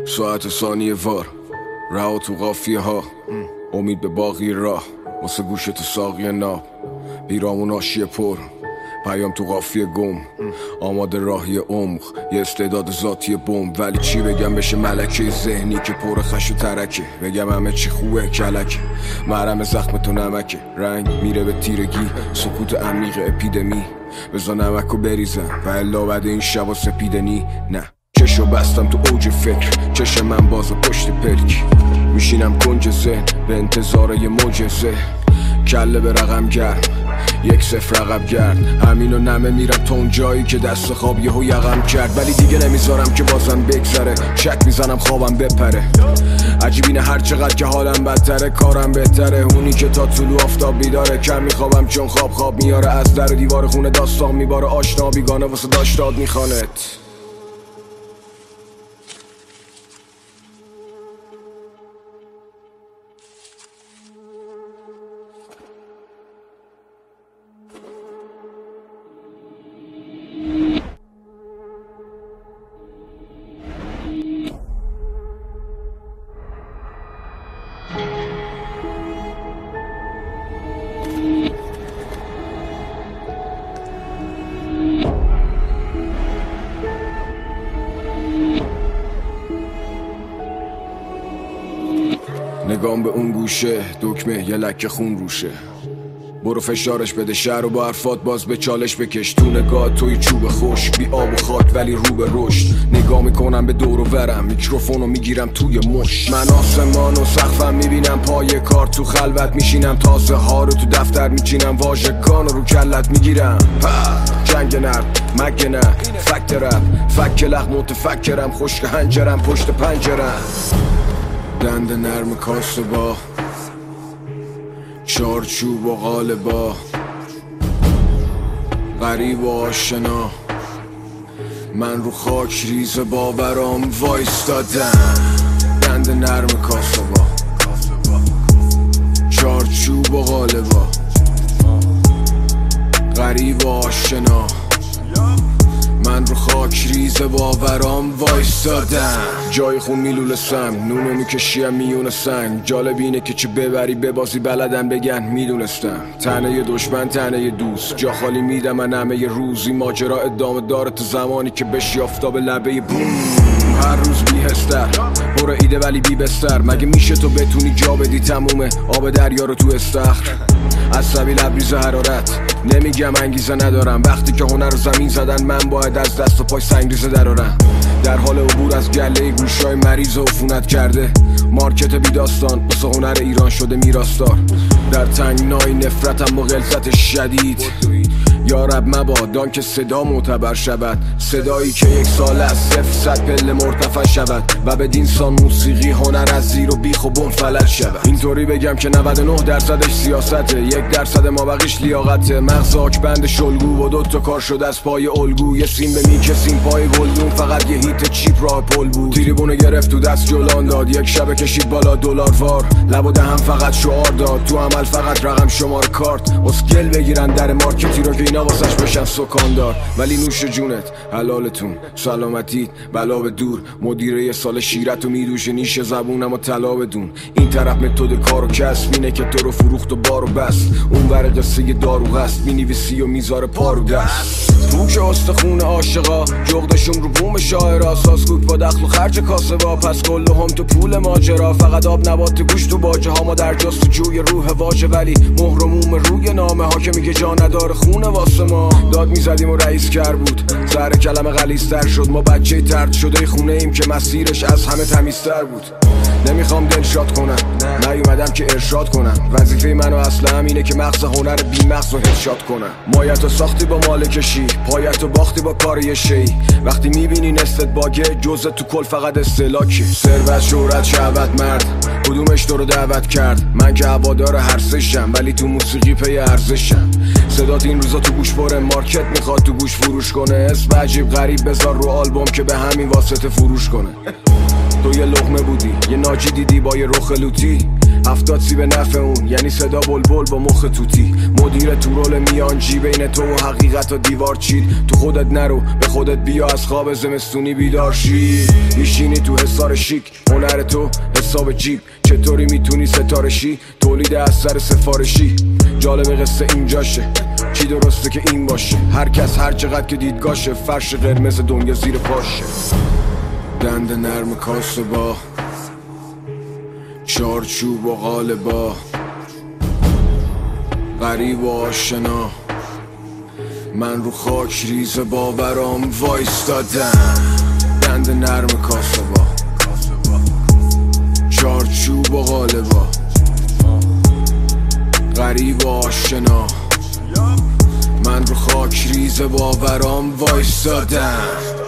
ساعت ثانیه وار رها تو قافیه ها، امید به باقی راه واسه گوش تو ساقی ناب، بیرامون آشیه پر پیام تو قافیه گم، آماده راهی عمق یه استعداد ذاتی بم. ولی چی بگم بشه ملکه ذهنی که پر خش و ترکه، بگم همه چی خوبه کلکه، مرهم زخم تو نمکه، رنگ میره به تیرگی، سکوت عمیق اپیدمی، بزا نمکو بریزم و الا بعد این شبا سپیدنی. نه چشو بستم تو اوج فکر، چش من باز پشت پلک، میشینم کنج ذهن به انتظار یه معجزه، کله به رقم گرم 1-0 عقب گرد، همینو نمه میرم تا اون جایی که دست خواب یهو یقم کرد. ولی دیگه نمیذارم که بازم بگذره، شک میزنم خوابم بپره، عجیبینه هر چقدر که حالم بدتره کارم بهتره، اونی که تا طلوع آفتاب بیداره، کم میخوابم چون خواب میاره، از در و دیوار خونه داستان میباره، آشنا بیگانه واسه داشتاد میخوانت. نگام به اون گوشه دکمه یه لکه خون روشه، برو فشارش بده شهر و با حرفات باز به چالش بکش، تو نگاه توی چوب خوش بی آب و خاک ولی رو به رشد، نگاه میکنم به دور و برم میکروفونو میگیرم توی مش، من آسمان و سقفم میبینم پای کار، تو خلوت میشینم تازه ها رو تو دفتر میچینم، واژگان رو کلت میگیرم، جنگ نرد مگه نه فکت رب فک لغ متفکرم، خشک هنجرم پشت پنجرم، دند نرم کاسه با چارچوب و قالبا، غریب و آشنا من رو خاک ریز باورام وایستادم، دند نرم کاسه با چارچوب و قالبا، غریب و آشنا من رو خاک ریز باورام وایستادم، جای خون میلول سم نونو میکشیم میون سنگ، جالب اینه که چه ببری ببازی بلدن بگن میدونستم، تنه دشمن تنه دوست، جا خالی میدم من همه روزی، ماجرا ادامه داره تا زمانی که بشی آفتاب لبه بوم، هر روز بیهستر پر ایده ولی بی بستر، مگه میشه تو بتونی جا بدی تمومه آب دریا رو تو استخر، عصبی لبریز حرارت نمیگم انگیزه ندارم، وقتی که هنر رو زمین زدن من باید از دست و پای سنگریزه درارم، در حال عبور از گله گوشای مریض و عفونت کرده، مارکت بی داستان بسه هنر ایران شده میراستار، در تنگنای نفرتم با غلظت شدید، یا رب مبادا که صدا معتبر شود، صدایی که یک سال از 0-100 پله مرتفع شود و به دینسان موسیقی هنر از زیر و بیخ و بم فلج شود، اینطوری بگم که 99% سیاسته، 1% مابقیش لیاقته، مغز آکبند شلگو و 2 کار شده از پای الگو، یه سیم به میکسیم پای گلدون، فقط یه هیت چیپ راه پل بود، تریبونو گرفت تو دست جلان داد، یک شب کشید بالا دلار وار، لب و دهن فقط شعار داد، تو عمل فقط رقم شمار کارت، اسکل بگیرن در مارکتی رو که اینا واسش بشن سکاندار، ولی نوش جونت حلالتون سلامتیت بلا به دور، مدیره یه سال شیرت و میدوشه نیش زبونم و طلا بدون، این طرف متد کار و کسب اینه که تو رو فروخت و بار و بست، اون ور قصه دارو هست مینویسی و میذاره پارو دست، تو که استخون عاشقا جغدشون رو بوم شاعرا، ساسکوک با دخل و خرج کاسه با، پس کلو هم تو پول ماجرا، فقط آب نبات گوشت و باجه ها، ما در جستجوی روح واژه ولی مهر و موم روی نامه ها، که میگه جا نداره خونه واسه ما، داد میزدیم و رئیس کر بود، زهر کلمه غلیظ‌تر شد، ما بچه طرد شده خونه ایم که مسیرش از همه تمیزتر بود، نمیخوام دلشاد کنم نیومدم که ارشاد کنم، وظیفه منو اصلا همینه که مغز هنر بی مغز رو هدشات کنم، مایتو ساختی با مال کشی، پایتو باختی با کار یه شی، وقتی میبینی نستت باگه جزء تو کل فقط استلاکی، ثروت شهرت شهوت مرد کدومش تو رو دعوت کرد، من که هوادار هر سشم ولی تو موسیقی پی ارزشم، صدات این روزا تو گوش بره، مارکت میخواد تو گوش فروش کنه، اسم عجیب غریب بذار رو آلبوم که به همین واسطه فروش کنه، تو یه لقمه بودی یه ناجی دیدی با یه رخ لوتی، 70 سی به نفع اون، یعنی صدا بلبل با مخ توتی. مدیر تو رول میانجی بین تو و حقیقت و دیوار چید. تو خودت نرو، به خودت بیا، از خواب زمستونی بیدار شی. میشینی تو حصار شیک، هنر تو حساب جیب. چطوری میتونی ستاره شی؟ تولید اثر سفارشی. جالب قصه اینجاشه، چی درسته که این باشه؟ هر کس هر چقدر که دیدگاشه، فرش قرمز دنیا زیر پاشه. دند نرم کاسه با چارچوب و قالبا، غریب و آشنا، من رو خاک ریز باورام وایستادم. دند نرم کاسه با چارچوب و قالبا، غریب و آشنا، من رو خاک ریز باورام وایستادم.